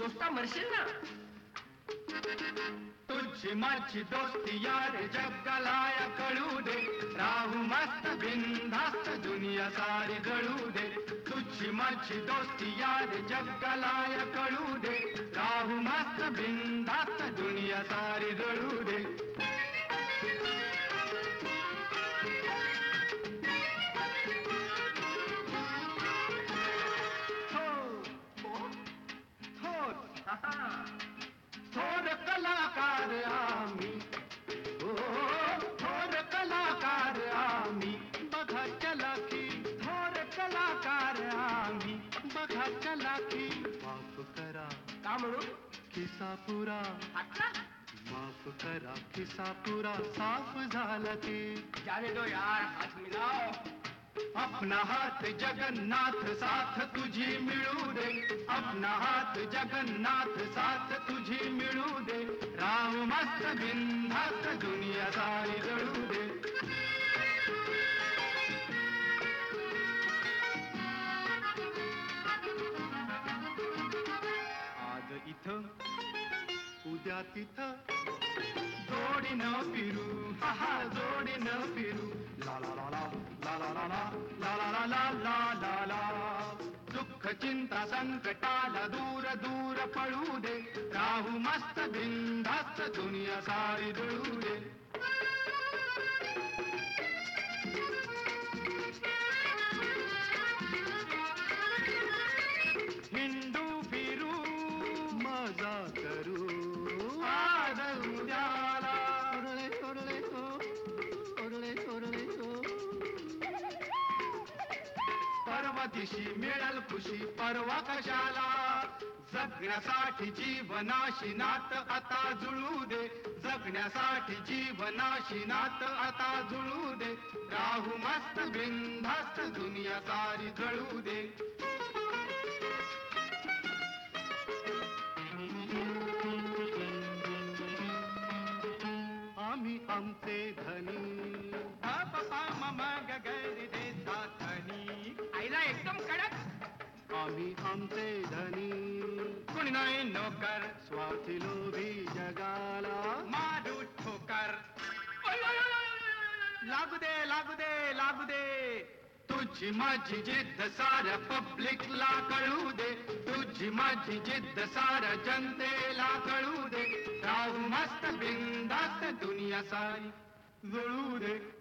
दोस्ता मरशील ना. तुझी माझी दोस्ती यार जगाला या कळू दे, राहू मस्त बिनधास्त दुनिया सारी जळू दे. तुझी माझी दोस्ती यार जगाला या कळू दे, राहू मस्त बिनधास्त दुनिया सारी जळू दे. थोर कलाकार आम्ही, ओ थोर कलाकार आम्ही, बघा चलाकी. थोर कलाकार आम्ही, बघा चलाकी. माफ करा का म्हणून खिसा पुरा, अच्छा माफ करा खिसा पुरा साफ झाला की. जाने दो यार, हाथ मिलाओ. अपना हात जगन्नाथ साथ तुझी मिळू दे, अपना हात जगन्नाथ साथ तुझी मिळू दे, राहू मस्त बिनधास्त दुनिया सारी जळू दे. आज इथं उद्या तिथं जोडीनं फिरू, हा हा जोडीनं फिरू. ला ला ला ला ला ला ला ला ला ला ला ला ला ला. दुःख चिंता संकटाला दूर दूर पळू दे, राहू मस्त बिनधास्त दुनिया सारी जळू दे. हिंदू फिरू मजा करू, आज उद्याला ओरळे ओरळे हो, ओरळे ओरळे हो. परवा दिशी मिळल खुशी परवा कशाला, जगण्यासाठी जीवनाशी नात आता जुळू दे, जगण्यासाठी जीवनाशी नात आता जुळू दे, राहू मस्त बिनधास्त दुनिया सारी जळू दे. आम्ही आमचे धनी, पप्पा मामा गगरी दे साथनी. आईला एकदम कडक. आम्ही आमचे धनी, कुणी नाही नोकर, स्वार्थी लोभी जगाला मारू ठोकर. लागू दे लागू दे लागू दे. तुझी माझी जिद्द साऱ्या पब्लिकला कळू दे, तुझी माझी जिद्द साऱ्या जनतेला कळू दे, राहू मस्त बिनधास्त दुनिया सारी जळू दे.